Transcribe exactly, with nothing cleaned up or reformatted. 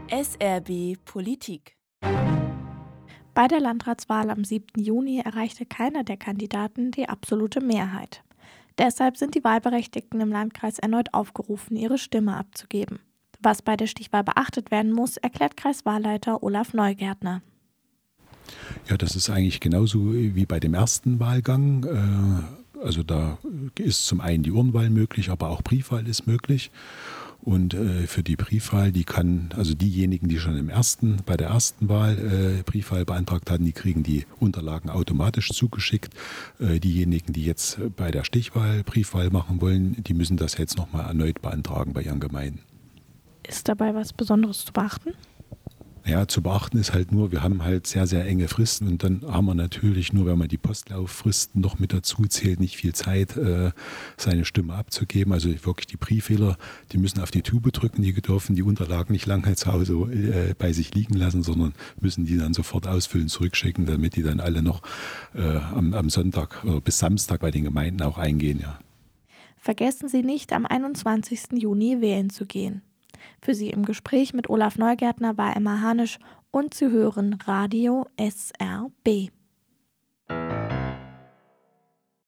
S R B Politik. Bei der Landratswahl am siebten Juni erreichte keiner der Kandidaten die absolute Mehrheit. Deshalb sind die Wahlberechtigten im Landkreis erneut aufgerufen, ihre Stimme abzugeben. Was bei der Stichwahl beachtet werden muss, erklärt Kreiswahlleiter Olaf Neugärtner. Ja, das ist eigentlich genauso wie bei dem ersten Wahlgang. Also da ist zum einen die Urnwahl möglich, aber auch Briefwahl ist möglich. Und äh, für die Briefwahl, die kann, also diejenigen, die schon im ersten, bei der ersten Wahl äh, Briefwahl beantragt hatten, die kriegen die Unterlagen automatisch zugeschickt. Äh, diejenigen, die jetzt bei der Stichwahl Briefwahl machen wollen, die müssen das jetzt nochmal erneut beantragen bei ihren Gemeinden. Ist dabei was Besonderes zu beachten? Ja, zu beachten ist halt nur, wir haben halt sehr, sehr enge Fristen und dann haben wir natürlich nur, wenn man die Postlauffristen noch mit dazu zählt, nicht viel Zeit, äh, seine Stimme abzugeben. Also wirklich die Briefwähler, die müssen auf die Tube drücken, die dürfen die Unterlagen nicht lange zu Hause äh, bei sich liegen lassen, sondern müssen die dann sofort ausfüllen, zurückschicken, damit die dann alle noch äh, am, am Sonntag oder bis Samstag bei den Gemeinden auch eingehen. Ja. Vergessen Sie nicht, am einundzwanzigsten Juni wählen zu gehen. Für Sie im Gespräch mit Olaf Neugärtner war Emma Hanisch und Sie hören Radio S R B.